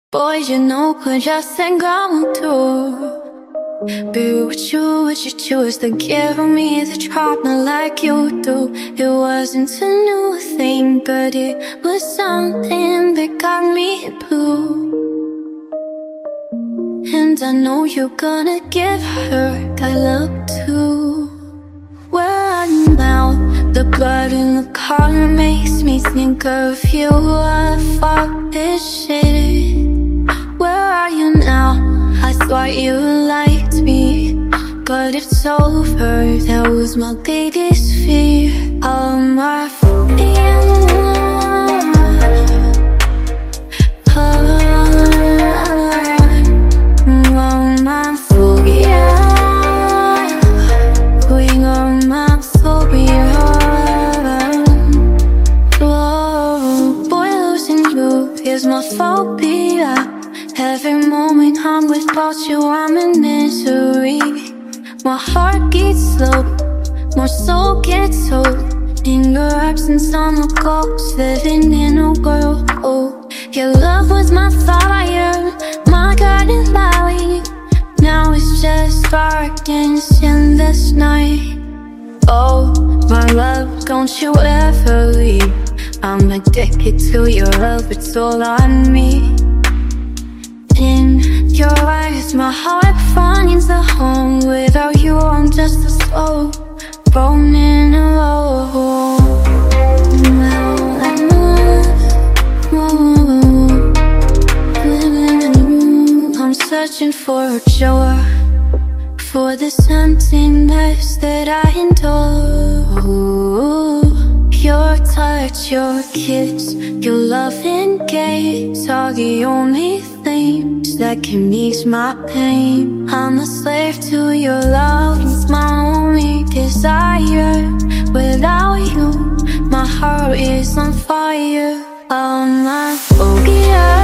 Boy, you know, could just think I'm through. But would you choose to give me the trouble like you do? It wasn't a new thing, but it was something that got me blue. And I know you're gonna give her that look too. Where are you now? The blood in the collar makes me think of you. I thought this shit. Where are you now? I thought you liked me, but it's over. That was my biggest fear. All my feelings. Is my phobia. Every moment I'm without you, I'm in misery. My heart gets slow, my soul gets old. In your absence, I'm a ghost living in a world. Oh, your love was my fire, my guiding light. Now it's just darkness in this night. Oh, my love, don't you ever leave. I'm addicted to your love, it's all on me. In your eyes, my heart finds a home. Without you, I'm just a soul roaming alone. I'm searching for a cure for this emptiness that I endure. Your touch, your kiss, your loving gaze are the only things that can ease my pain. I'm a slave to your love, it's my only desire. Without you, my heart is on fire. All my phobia.